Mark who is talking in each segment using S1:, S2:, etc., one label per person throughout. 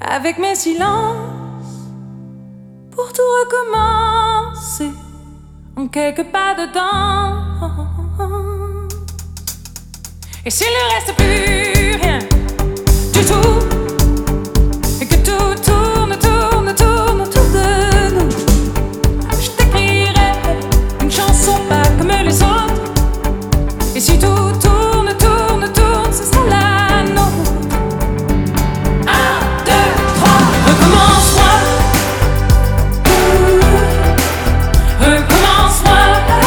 S1: avec mes silences, pour tout recommencer en quelques pas dedans. Et s'il ne reste plus rien du tout, et que tout tourne, tourne, tourne autour de nous, je t'écrirai une chanson pas comme les autres. Et si tout tourne, tourne, tourne, ce sera la nôtre. 1, 2, 3, recommence-moi. Recommence-moi.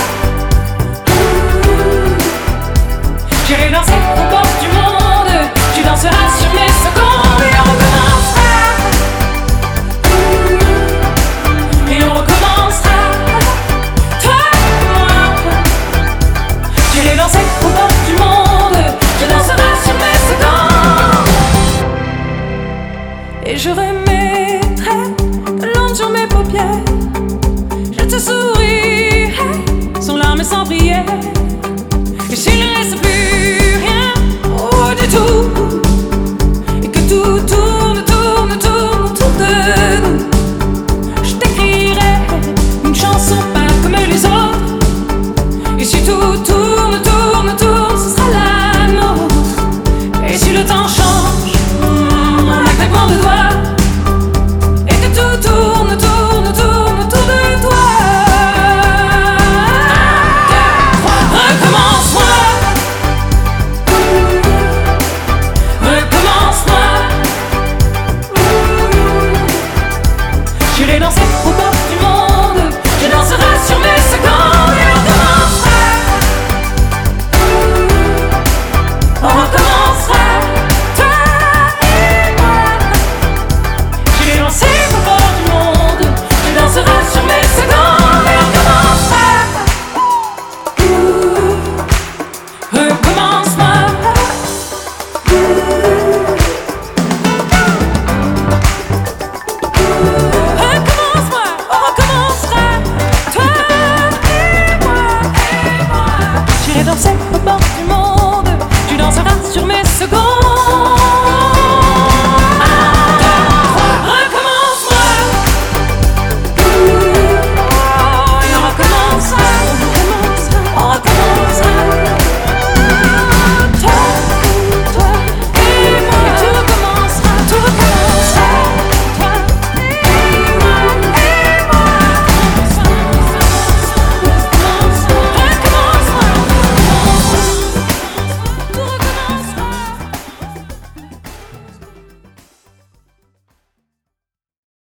S1: J'irai danser aux portes du monde. Tu danseras sur mes secondes. Et on recommencera. Et on recommencera. Toi et moi. J'irai danser aux portes du monde. Tu danseras sur mes secondes. Et je remettrai de l'ombre sur mes paupières. Je te sourirai sans larmes et sans prière.